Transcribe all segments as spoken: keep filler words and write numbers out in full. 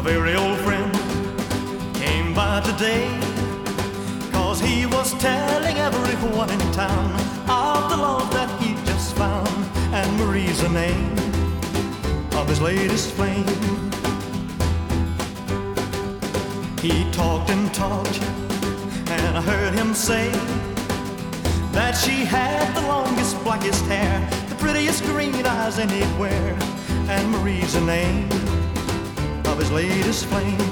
very old friend came by today, 'cause he was telling everyone in town of the love that he just found. And Marie's the name of his latest flame. He talked and talked, and I heard him say that she had the longest, blackest hair, the prettiest green eyes anywhere. And Marie's the name of his latest flame.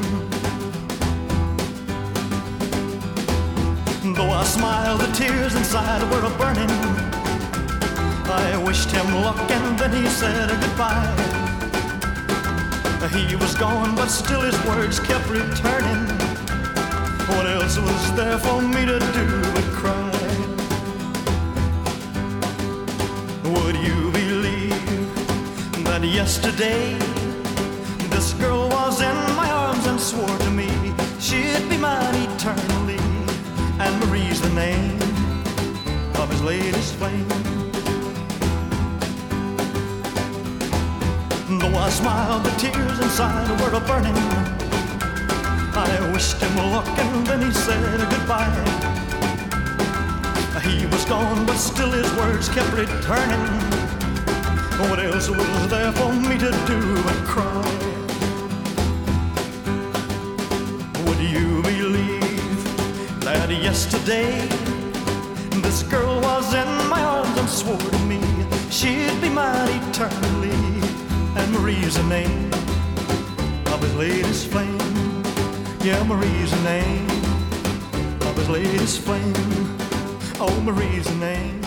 Though I smiled, the tears inside were a-burning. I wished him luck and then he said goodbye. He was gone, but still his words kept returning. What else was there for me to do but cry? Would you believe that yesterday this girl was in my arms and swore to me she'd be mine eternally? And Marie's the name of his latest flame. Though I smiled, the tears inside were a-burning. I wished him luck and then he said goodbye. He was gone, but still his words kept returning. What else was there for me to do but cry? Would you believe that yesterday this girl was in my arms and swore to me she'd be mine eternally? And Marie's the name of his latest flame. Yeah, Marie's the name of his latest flame. Oh, Marie's the name